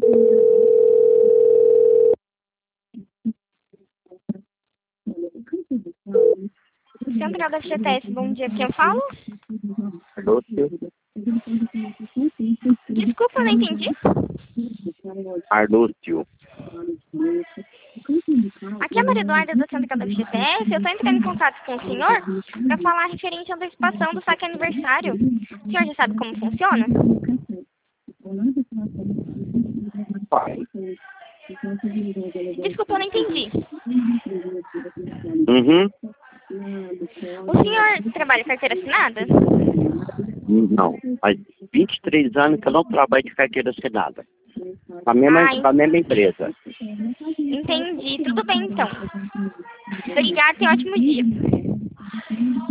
Central da FGTS, bom dia, quem eu falo? Lúcio. Desculpa, eu não entendi. Arlúcio. Aqui é a Maria Eduarda da Central da FGTS, eu estou entrando em contato com o senhor para falar referente à antecipação do saque aniversário. O senhor já sabe como funciona? Pai. Desculpa, eu não entendi. Uhum. O senhor trabalha carteira assinada? Não. Faz 23 anos que eu não trabalho de carteira assinada. Com a mesma empresa. Entendi. Tudo bem, então. Obrigada e ótimo dia.